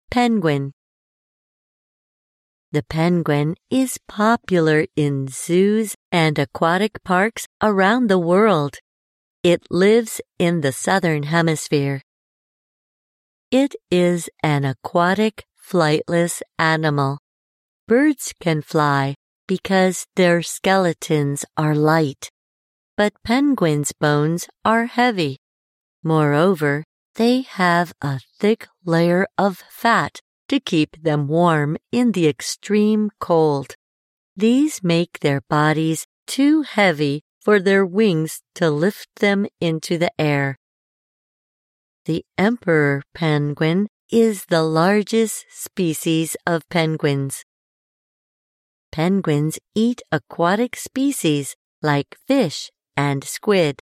Penguin. The penguin is popular in zoos and aquatic parks around the world. It lives in the southern hemisphere. It is an aquatic, flightless animal. Birds can fly because their skeletons are light, but penguins' bones are heavy. Moreover, they have a thick layer of fat to keep them warm in the extreme cold. These make their bodies too heavy for their wings to lift them into the air. The emperor penguin is the largest species of penguins. Penguins eat aquatic species like fish and squid.